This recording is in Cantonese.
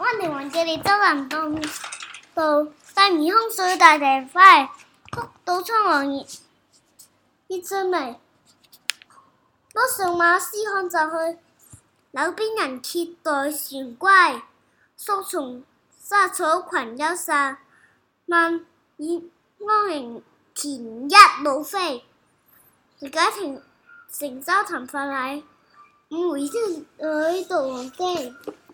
哋王者嚟周南道帶霓虹水大地快，曲到蒼狼熱進嚟。我上馬斯看就去，柳邊人歇待船歸。宿從沙草群優散，萬以安營田一路飛。解停乘舟談法禮，五回之旅渡黃機。